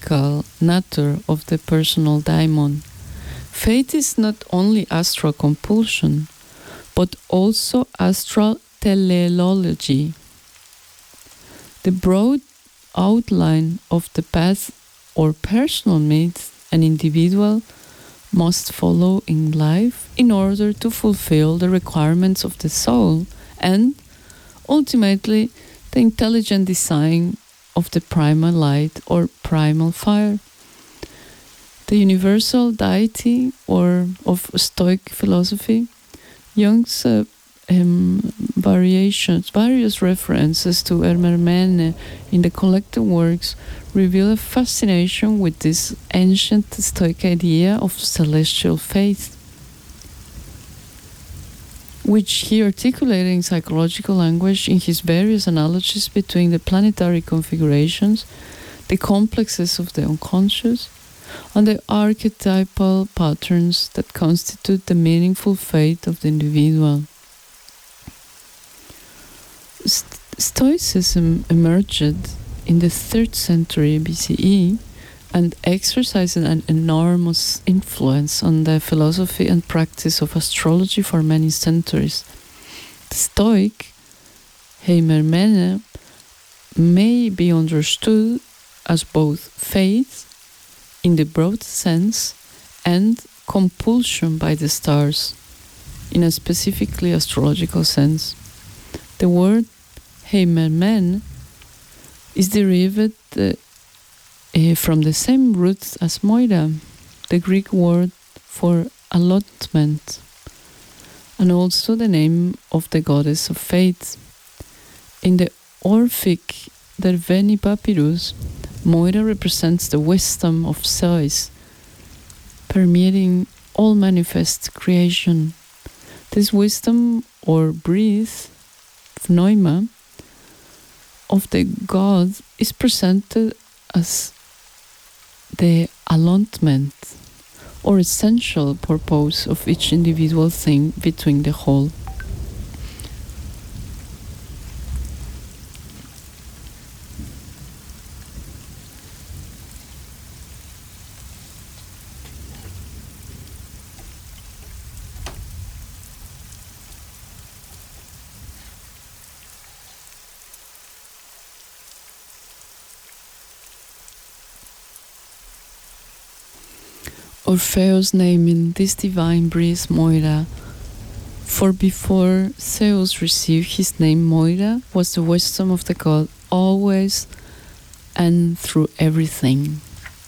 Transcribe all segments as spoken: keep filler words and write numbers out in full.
psychological nature of the personal daimon. Fate is not only astral compulsion, but also astral teleology. The broad outline of the path or personal myth an individual must follow in life in order to fulfill the requirements of the soul and, ultimately, the intelligent design of the primal light or primal fire. The universal deity or of Stoic philosophy, Jung's uh, um, variations, various references to Hermerne in the collected works reveal a fascination with this ancient Stoic idea of celestial faith, which he articulated in psychological language in his various analogies between the planetary configurations, the complexes of the unconscious, and the archetypal patterns that constitute the meaningful fate of the individual. St- Stoicism emerged in the third century B C E and exercised an enormous influence on the philosophy and practice of astrology for many centuries. The Stoic Heimermene may be understood as both faith in the broad sense and compulsion by the stars in a specifically astrological sense. The word Heimermen is derived uh, uh, from the same roots as Moira, the Greek word for allotment, and also the name of the goddess of fate. In the Orphic Derveni papyrus, Moira represents the wisdom of Zeus, permeating all manifest creation. This wisdom or breath, pneuma, of the god is presented as the allotment or essential purpose of each individual thing between the whole. Orpheus naming this divine breeze Moira, for before Zeus received his name Moira was the wisdom of the god always and through everything.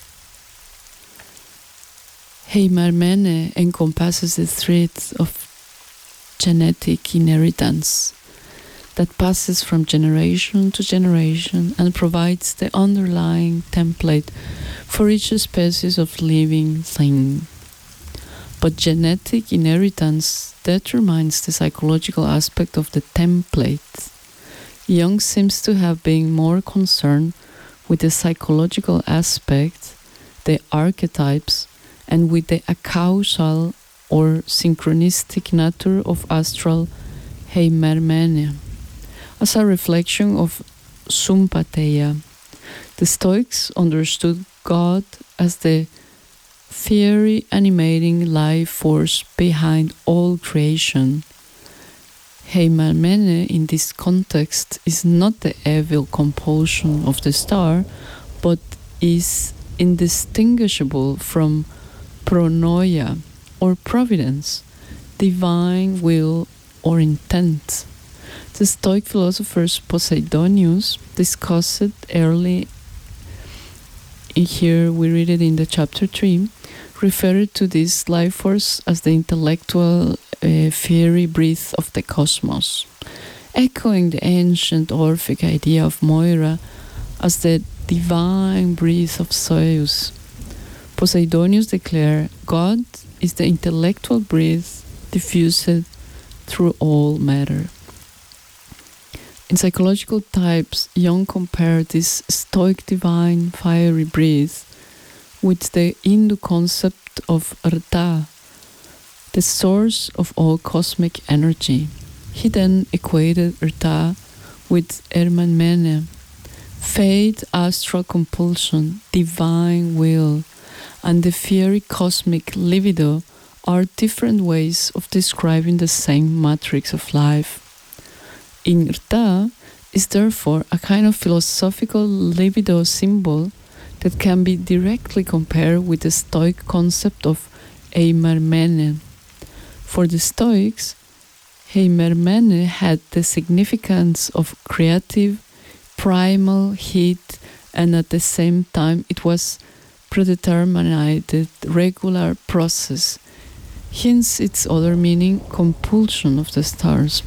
Heimermene encompasses the threads of genetic inheritance that passes from generation to generation and provides the underlying template for each species of living thing. But genetic inheritance determines the psychological aspect of the template. Jung seems to have been more concerned with the psychological aspect, the archetypes, and with the acausal or synchronistic nature of astral Heimermene, as a reflection of Sympatheia. The Stoics understood God as the fiery animating life force behind all creation. Heimermene in this context is not the evil compulsion of the star, but is indistinguishable from pronoia or providence, divine will or intent. The Stoic philosophers Poseidonius discussed it early. Here we read it in the chapter three, referred to this life force as the intellectual uh, fiery breath of the cosmos, echoing the ancient Orphic idea of Moira as the divine breath of Zeus. Poseidonius declared God is the intellectual breath diffused through all matter. In psychological types, Jung compared this Stoic divine fiery breath with the Hindu concept of Rta, the source of all cosmic energy. He then equated Rta with Hermanmene, Fate, astral compulsion, divine will, and the fiery cosmic libido are different ways of describing the same matrix of life. Ingrta is therefore a kind of philosophical libido symbol that can be directly compared with the Stoic concept of eimermene. For the Stoics, eimermene had the significance of creative, primal heat, and at the same time it was predetermined regular process, hence its other meaning, compulsion of the stars.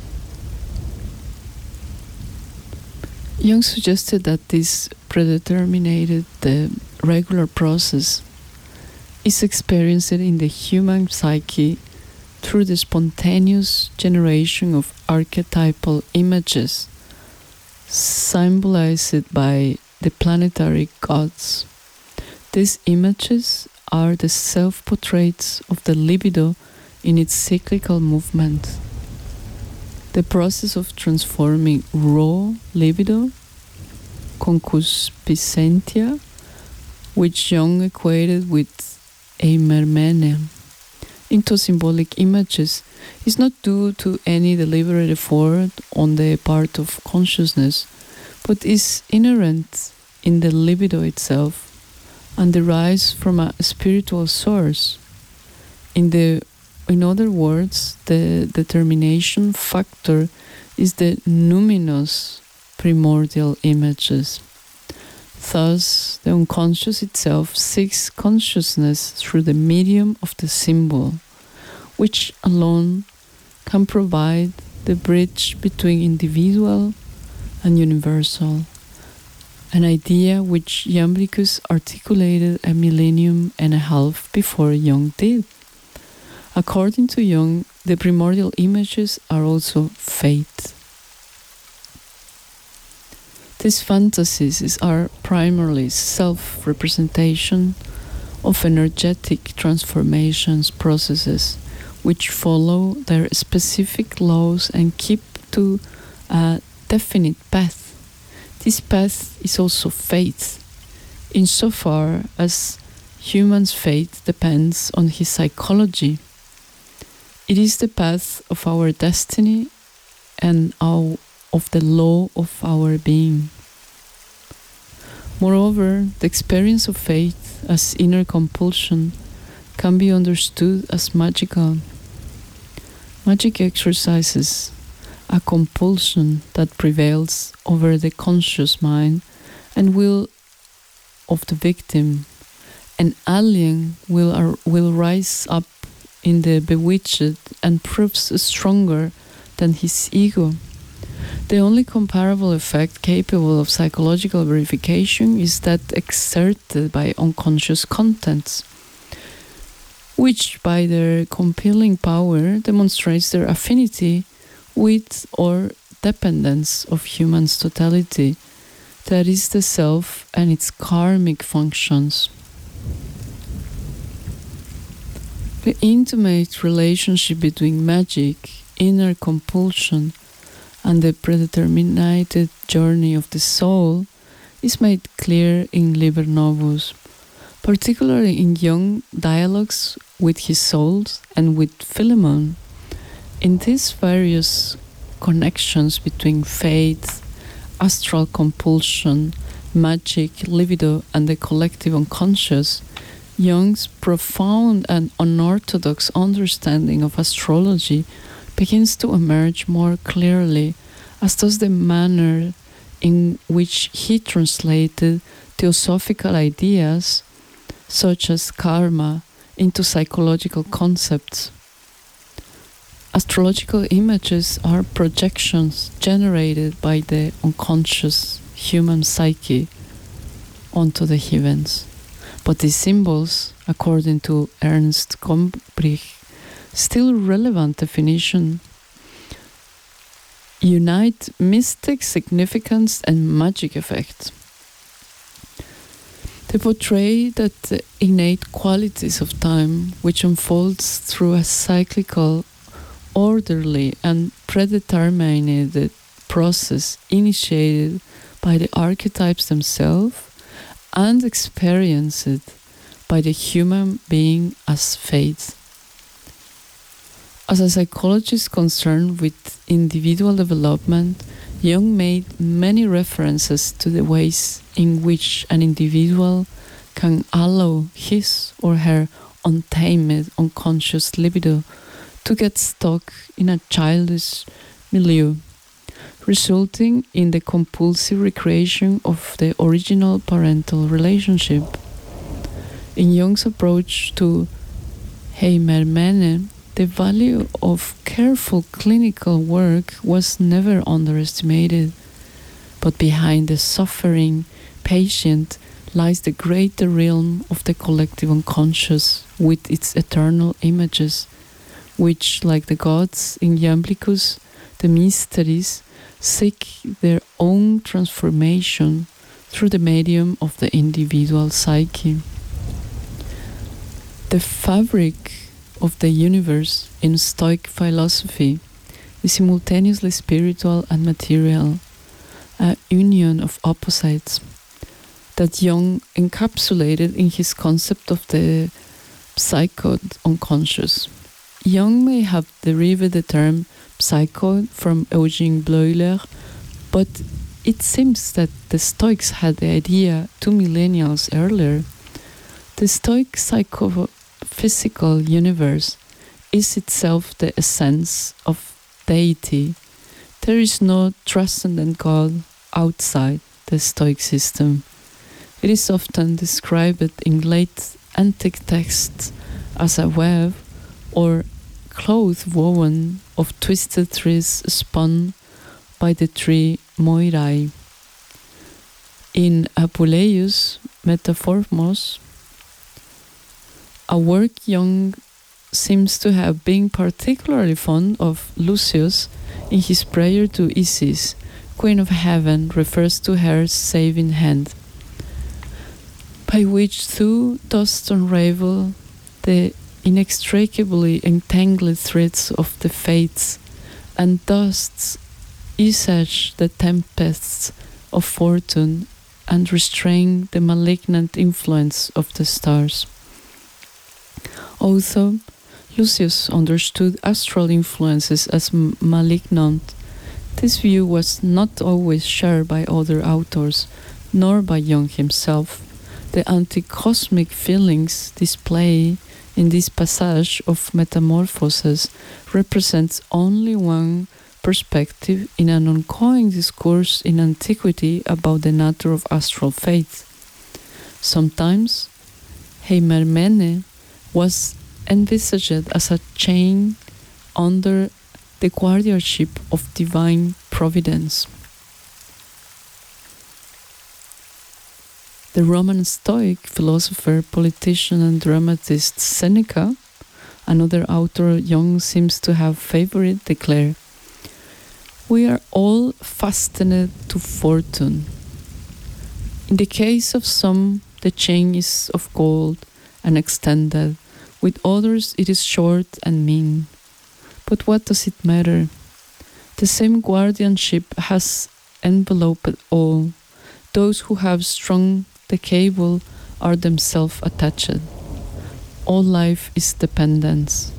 Jung suggested that this predetermined the regular process is experienced in the human psyche through the spontaneous generation of archetypal images symbolized by the planetary gods. These images are the self-portraits of the libido in its cyclical movement. The process of transforming raw libido, concupiscentia, which Jung equated with eimermene, into symbolic images is not due to any deliberate effort on the part of consciousness, but is inherent in the libido itself and derives from a spiritual source. In the in other words, the determination factor is the numinous primordial images. Thus, the unconscious itself seeks consciousness through the medium of the symbol, which alone can provide the bridge between individual and universal, an idea which Iamblichus articulated a millennium and a half before Jung did. According to Jung, the primordial images are also fate. These fantasies are primarily self-representation of energetic transformations processes which follow their specific laws and keep to a definite path. This path is also fate, insofar as human's fate depends on his psychology. It is the path of our destiny and our, of the law of our being. Moreover, the experience of fate as inner compulsion can be understood as magical. Magic exercises a compulsion that prevails over the conscious mind and will of the victim. An alien will, ar- will rise up in the bewitched and proves stronger than his ego. The only comparable effect capable of psychological verification is that exerted by unconscious contents, which by their compelling power demonstrates their affinity with or dependence of human's totality, that is the self and its karmic functions. The intimate relationship between magic, inner compulsion, and the predetermined journey of the soul is made clear in Liber Novus, particularly in Jung's dialogues with his soul and with Philemon. In these various connections between faith, astral compulsion, magic, libido, and the collective unconscious, Jung's profound and unorthodox understanding of astrology begins to emerge more clearly, as does the manner in which he translated theosophical ideas such as karma into psychological concepts. Astrological images are projections generated by the unconscious human psyche onto the heavens. But these symbols, according to Ernst Gombrich, still relevant definition, unite mystic significance and magic effect. They portray that the innate qualities of time, which unfolds through a cyclical, orderly and predetermined process initiated by the archetypes themselves and experienced by the human being as fate. As a psychologist concerned with individual development, Jung made many references to the ways in which an individual can allow his or her untamed unconscious libido to get stuck in a childish milieu, resulting in the compulsive recreation of the original parental relationship. In Jung's approach to Heimermene, the value of careful clinical work was never underestimated, but behind the suffering patient lies the greater realm of the collective unconscious with its eternal images, which, like the gods in Iamblichus, the mysteries, seek their own transformation through the medium of the individual psyche. The fabric of the universe in Stoic philosophy is simultaneously spiritual and material, a union of opposites that Jung encapsulated in his concept of the psychoid unconscious. Jung may have derived the term psychoid from Eugene Bleuler, but it seems that the Stoics had the idea two millennials earlier. The Stoic psychophysical universe is itself the essence of deity. There is no transcendent God outside the Stoic system. It is often described in late antique texts as a web or cloth woven of twisted threads spun by the tree Moirai. In Apuleius' Metamorphos, a work Jung seems to have been particularly fond of, Lucius, in his prayer to Isis, Queen of Heaven, refers to her saving hand, by which thou dost unravel the inextricably entangled threads of the fates, and dost assuage the tempests of fortune, and restrain the malignant influence of the stars. Although Lucius understood astral influences as m- malignant, this view was not always shared by other authors, nor by Jung himself. The anti-cosmic feelings displayed in this passage of Metamorphoses represents only one perspective in an ongoing discourse in antiquity about the nature of astral faith. Sometimes Heimermene was envisaged as a chain under the guardianship of divine providence. The Roman Stoic philosopher, politician, and dramatist Seneca, another author Jung seems to have favored, declared, "We are all fastened to fortune. In the case of some, the chain is of gold and extended, with others it is short and mean. But what does it matter? The same guardianship has enveloped all. Those who have strung the cable are themselves attached. All life is dependence."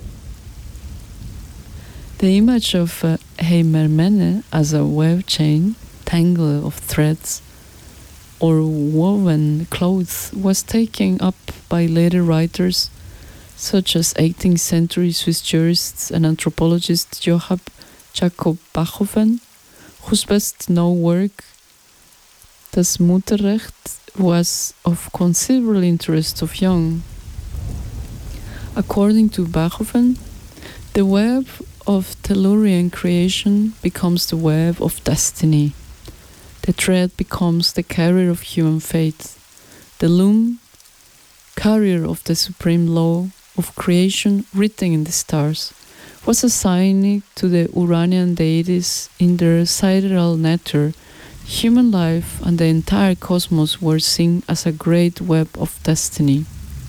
The image of uh, Heimermene as a web chain, tangle of threads, or woven cloth was taken up by later writers such as eighteenth century Swiss jurist and anthropologist Johann Jakob Bachofen, whose best known work, Das Mutterrecht, was of considerable interest of Jung. According to Bachofen, the web of Tellurian creation becomes the web of destiny. The thread becomes the carrier of human fate. The loom, carrier of the supreme law of creation written in the stars, was assigned to the Uranian deities in their sidereal nature. Human life and the entire cosmos were seen as a great web of destiny.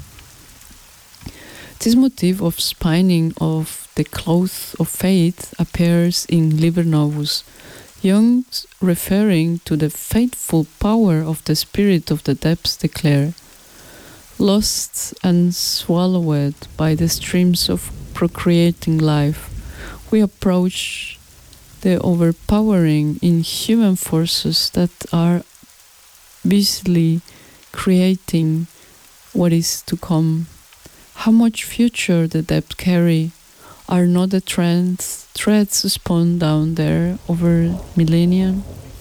This motif of spinning of the cloth of fate appears in Liber Novus, Jung, referring to the fateful power of the spirit of the depths, declare, lost and swallowed by the streams of procreating life, we approach the overpowering inhuman forces that are busily creating what is to come. How much future the depths carry are not the trends, threads spun down there over millennia.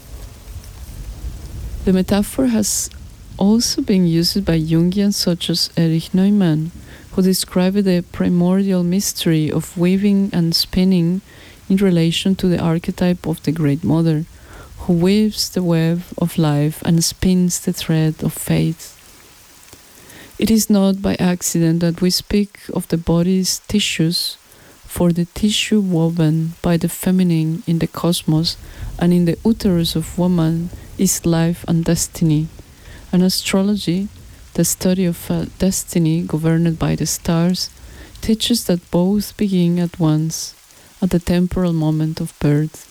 The metaphor has also been used by Jungians such as Erich Neumann, who described the primordial mystery of weaving and spinning in relation to the archetype of the Great Mother, who weaves the web of life and spins the thread of fate. It is not by accident that we speak of the body's tissues, for the tissue woven by the feminine in the cosmos and in the uterus of woman is life and destiny. And astrology, the study of a destiny governed by the stars, teaches that both begin at once, at the temporal moment of birth.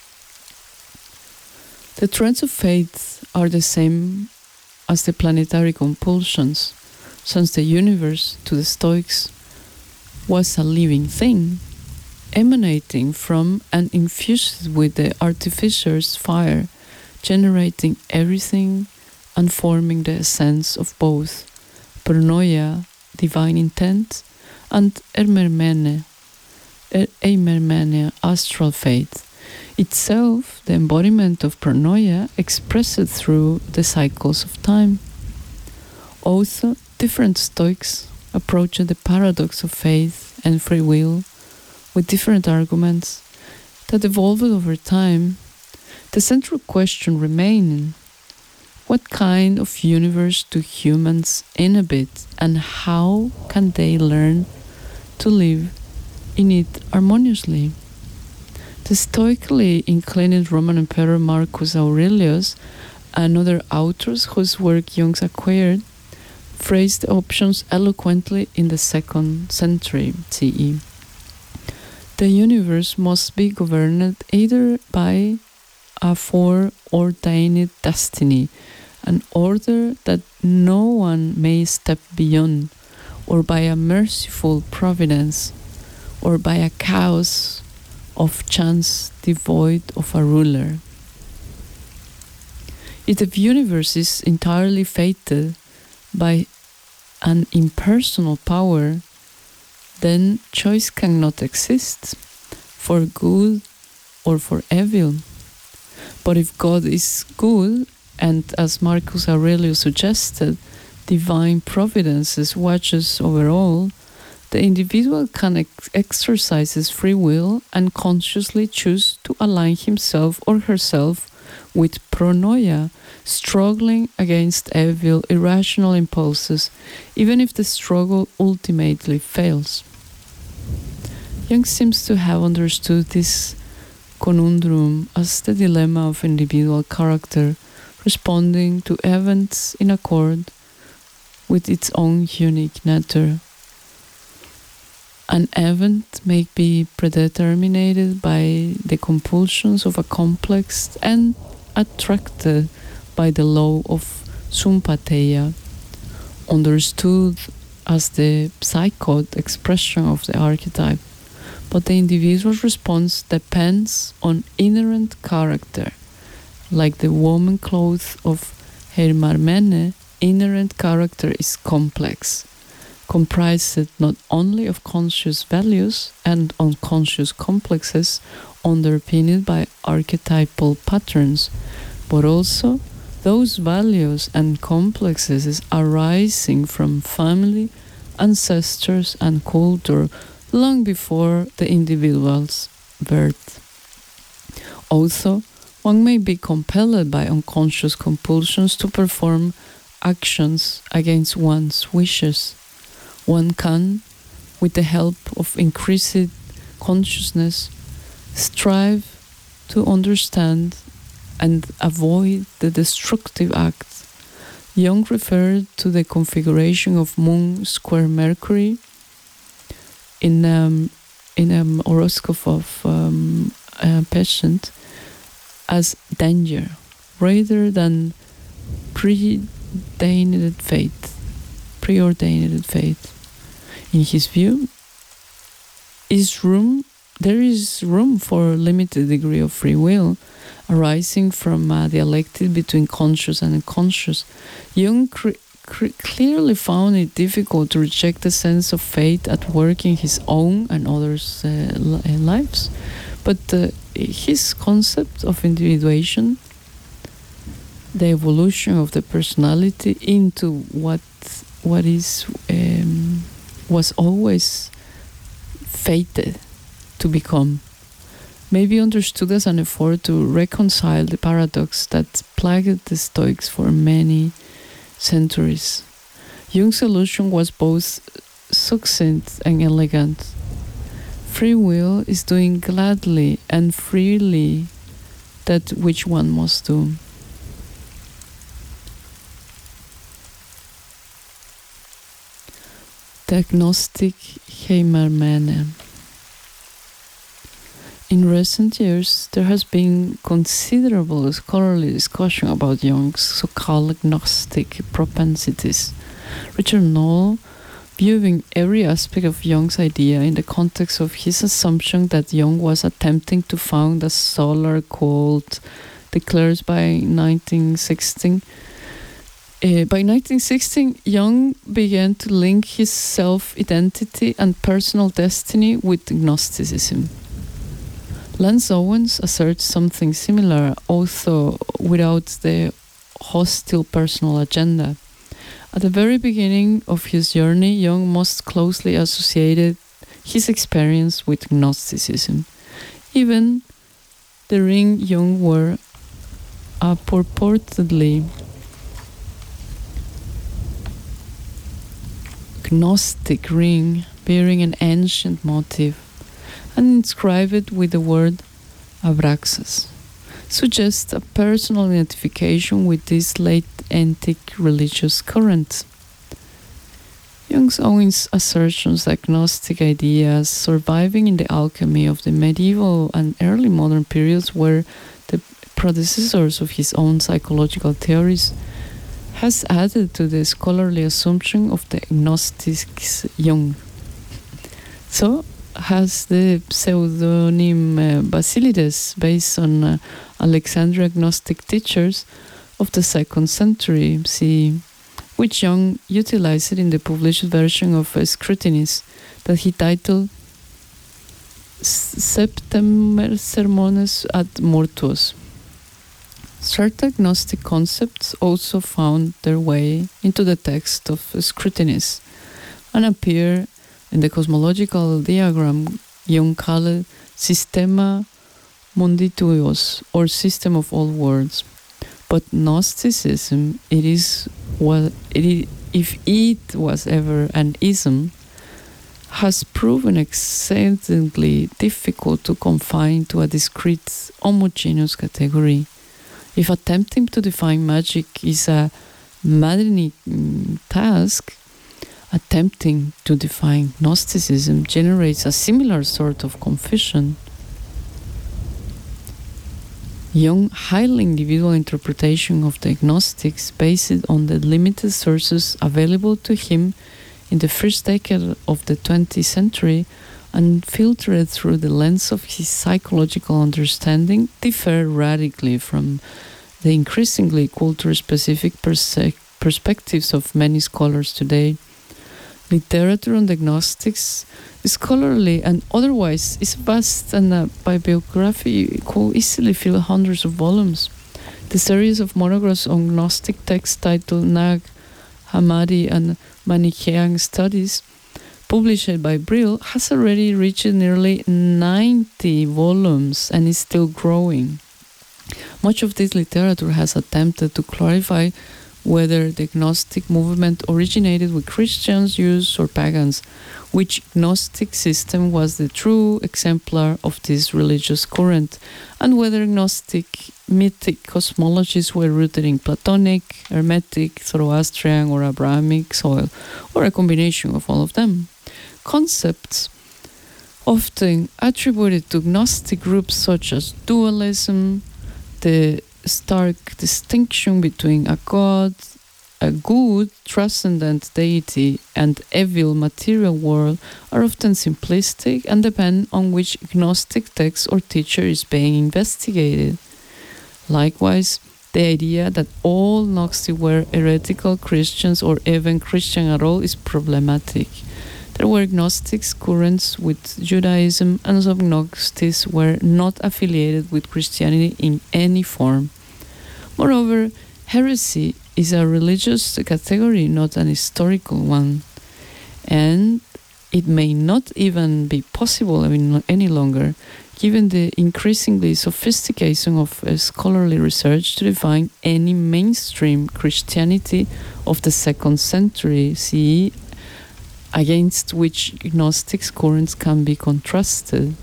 The threads of fate are the same as the planetary compulsions, since the universe, to the Stoics, was a living thing, emanating from and infused with the artificer's fire, generating everything and forming the essence of both pronoia, divine intent, and emermene, emermene, astral fate, itself the embodiment of pronoia expressed through the cycles of time. Also, different Stoics approached the paradox of faith and free will with different arguments that evolved over time. The central question remaining: what kind of universe do humans inhabit, and how can they learn to live in it harmoniously? The stoically inclined Roman Emperor Marcus Aurelius and other authors whose work Jung acquired phrased the options eloquently in the second century C E. The universe must be governed either by a foreordained destiny, an order that no one may step beyond, or by a merciful providence, or by a chaos of chance devoid of a ruler. If the universe is entirely fated by an impersonal power, then choice cannot exist for good or for evil. But if God is good, and as Marcus Aurelius suggested, divine providence watches over all, the individual can ex- exercise his free will and consciously choose to align himself or herself with pronoia, struggling against evil, irrational impulses, even if the struggle ultimately fails. Jung seems to have understood this conundrum as the dilemma of individual character responding to events in accord with its own unique nature. An event may be predetermined by the compulsions of a complex and attracted by the law of sympatheia, understood as the psychod expression of the archetype, but the individual's response depends on inherent character. Like the woman cloth of Hermarmene, inherent character is complex, comprised not only of conscious values and unconscious complexes underpinned by archetypal patterns, but also those values and complexes arising from family, ancestors, and culture long before the individual's birth. Also, one may be compelled by unconscious compulsions to perform actions against one's wishes. One can, with the help of increased consciousness, strive to understand and avoid the destructive acts. Jung referred to the configuration of Moon square Mercury in um, in an horoscope of um, a patient as danger rather than preordained fate. Preordained fate. In his view, is room there is room for a limited degree of free will arising from a dialectic between conscious and unconscious. Jung cre- cre- clearly found it difficult to reject the sense of fate at work in his own and others' uh, li- lives. But uh, his concept of individuation, the evolution of the personality into what what is um, was always fated to become, may be understood as an effort to reconcile the paradox that plagued the Stoics for many centuries. Jung's solution was both succinct and elegant. Free will is doing gladly and freely that which one must do. The agnostic Heimermene. In recent years, there has been considerable scholarly discussion about Jung's so-called agnostic propensities. Richard Knoll, viewing every aspect of Jung's idea in the context of his assumption that Jung was attempting to found a solar cult, declares by nineteen sixteen. Uh, by nineteen sixteen, Jung began to link his self-identity and personal destiny with Gnosticism. Lance Owens asserts something similar, although without the hostile personal agenda. At the very beginning of his journey, Jung most closely associated his experience with Gnosticism. Even the ring Jung wore, a purportedly Gnostic ring bearing an ancient motif and inscribed with the word Abraxas, suggests a personal identification with this late antique religious current. Jung's own assertions that Gnostic ideas surviving in the alchemy of the medieval and early modern periods were the predecessors of his own psychological theories has added to the scholarly assumption of the agnostics Jung. So has the pseudonym uh, Basilides, based on uh, Alexandrian Gnostic teachers of the second century C E, which Jung utilized in the published version of uh, Scrutinis that he titled Septemer Sermones ad Mortuos. Certain Gnostic concepts also found their way into the text of Scrutinis and appear in the cosmological diagram Jung called Systema Mundituos, or system of all worlds. But Gnosticism, it is what it is, if it was ever an ism, has proven exceedingly difficult to confine to a discrete, homogeneous category. If attempting to define magic is a maddening task, attempting to define Gnosticism generates a similar sort of confusion. Jung's highly individual interpretation of the Gnostics, based on the limited sources available to him in the first decade of the twentieth century and filtered through the lens of his psychological understanding, differ radically from the increasingly culture-specific perse- perspectives of many scholars today. Literature on the Gnostics, scholarly and otherwise, is vast, and a bibliography could easily fill hundreds of volumes. The series of monographs on Gnostic texts titled Nag Hammadi and Manichaean Studies, published by Brill, has already reached nearly ninety volumes and is still growing. Much of this literature has attempted to clarify whether the Gnostic movement originated with Christians, Jews, or pagans, which Gnostic system was the true exemplar of this religious current, and whether Gnostic mythic cosmologies were rooted in Platonic, Hermetic, Zoroastrian, or Abrahamic soil, or a combination of all of them. Concepts often attributed to Gnostic groups such as dualism, the stark distinction between a god, a good, transcendent deity, and evil material world are often simplistic and depend on which Gnostic text or teacher is being investigated. Likewise, the idea that all Gnostics were heretical Christians or even Christian at all is problematic. There were Gnostic currents with Judaism, and some Gnostics were not affiliated with Christianity in any form. Moreover, heresy is a religious category, not an historical one, and it may not even be possible any longer, given the increasingly sophistication of uh, scholarly research, to define any mainstream Christianity of the second century C E against which Gnostic currents can be contrasted.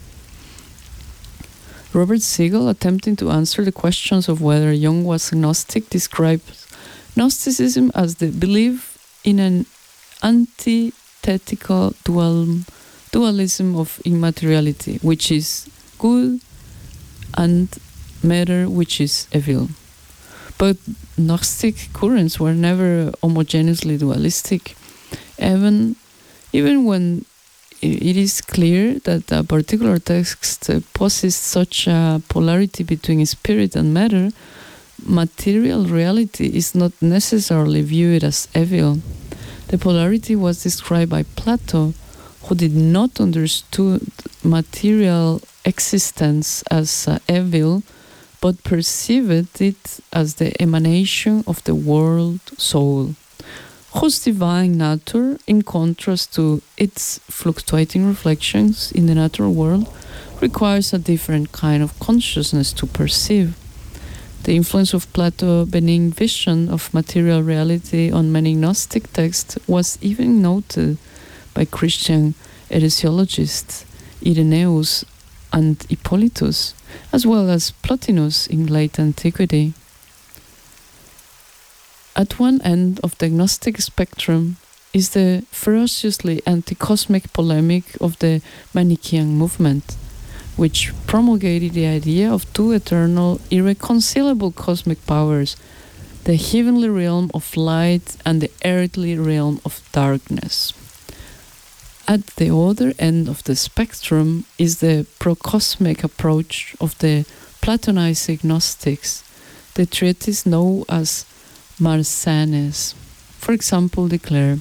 Robert Siegel, attempting to answer the questions of whether Jung was agnostic, describes Gnosticism as the belief in an antithetical dual, dualism of immateriality, which is good, and matter, which is evil. But Gnostic currents were never homogeneously dualistic, even, even when it is clear that a particular text possesses such a polarity between spirit and matter. Material reality is not necessarily viewed as evil. The polarity was described by Plato, who did not understand material existence as uh, evil, but perceived it as the emanation of the world soul, whose divine nature, in contrast to its fluctuating reflections in the natural world, requires a different kind of consciousness to perceive. The influence of Plato's benign vision of material reality on many Gnostic texts was even noted by Christian heresiologists Irenaeus and Hippolytus, as well as Plotinus in late antiquity. At one end of the Gnostic spectrum is the ferociously anti-cosmic polemic of the Manichaean movement, which promulgated the idea of two eternal, irreconcilable cosmic powers, the heavenly realm of light and the earthly realm of darkness. At the other end of the spectrum is the procosmic approach of the Platonizing Gnostics, the treatise known as Marsanes, for example, declare,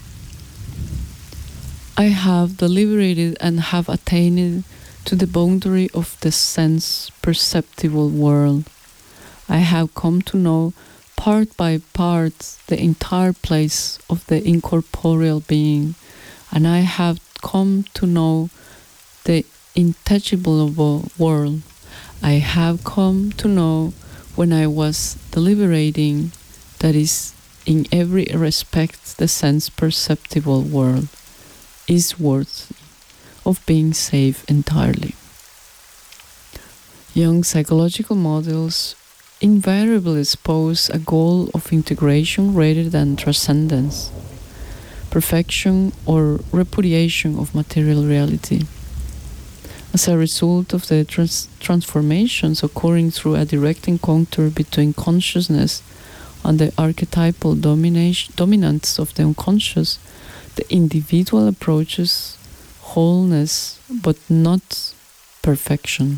I have deliberated and have attained to the boundary of the sense-perceptible world. I have come to know part by part the entire place of the incorporeal being, and I have come to know the intangible world. I have come to know when I was deliberating that is, in every respect, the sense-perceptible world is worthy of being saved entirely. Young psychological models invariably espouse a goal of integration rather than transcendence, perfection or repudiation of material reality. As a result of the trans- transformations occurring through a direct encounter between consciousness and the archetypal domination, dominance of the unconscious, the individual approaches wholeness but not perfection.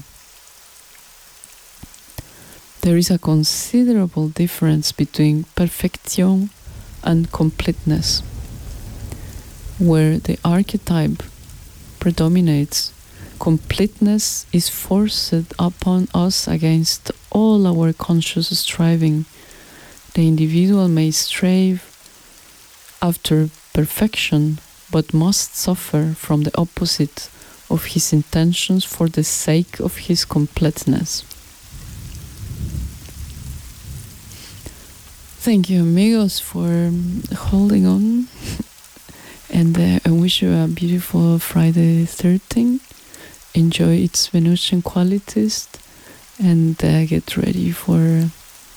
There is a considerable difference between perfection and completeness. Where the archetype predominates, completeness is forced upon us against all our conscious striving. The individual may strive after perfection, but must suffer from the opposite of his intentions for the sake of his completeness. Thank you, amigos, for holding on, and uh, I wish you a beautiful Friday thirteenth. Enjoy its Venusian qualities, and uh, get ready for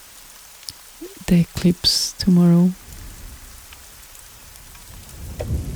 the eclipse tomorrow.